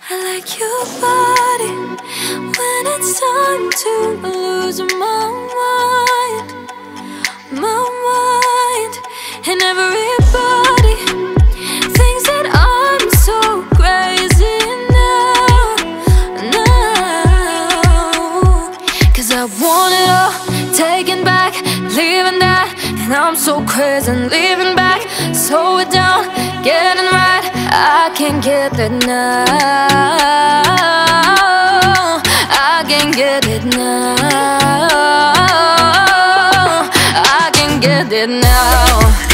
I like your body when it's time to lose my mind, and everybody thinks that I'm so crazy now. 'Cause I want it all taken back, leaving that, and I'm so crazy and leaving back. Slow it down, getting right, I can't get that now. I can't get it now. I can't get it now.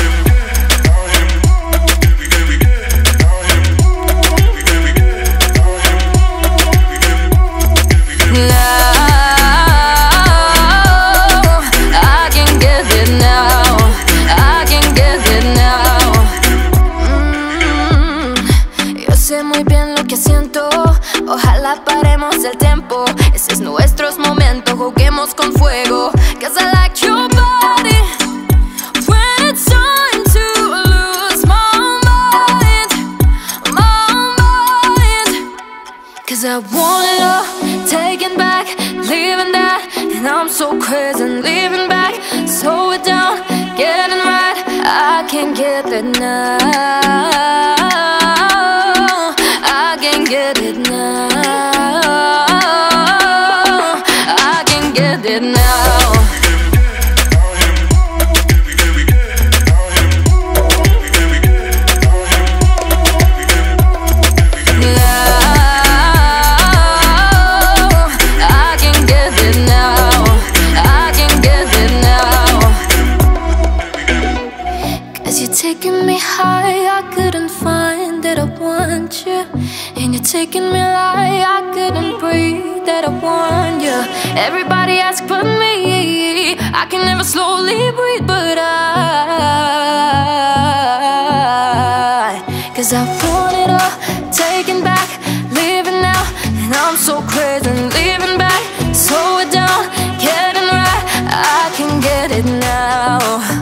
Sé muy bien lo que siento, ojalá paremos el tiempo. Ese es nuestro momento, juguemos con fuego. 'Cause I like your body when it's time to lose my mind. 'Cause I want it all taken back, leaving that, and I'm so crazy and leaving back. Slow it down, getting right, I can't get that now. I can't get it now. I can't get it now. I can't get it now. I can't get it now. 'Cause you're taking me high, I couldn't find that I want you. And you're taking me like I couldn't breathe, that I want you. Everybody asks but me, I can never slowly breathe, but 'cause I want it all taken back, living now, and I'm so crazy and leaving back. Slow it down, getting right, I can get it now.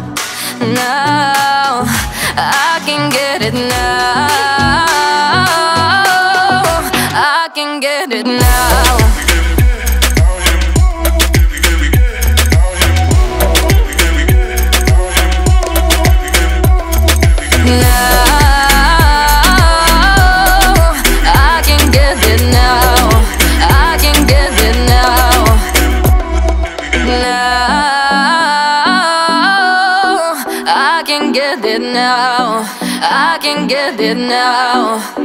Now I can get it now. I can get it now. I can get it now. I can get it now. I can get it now. I can get it now.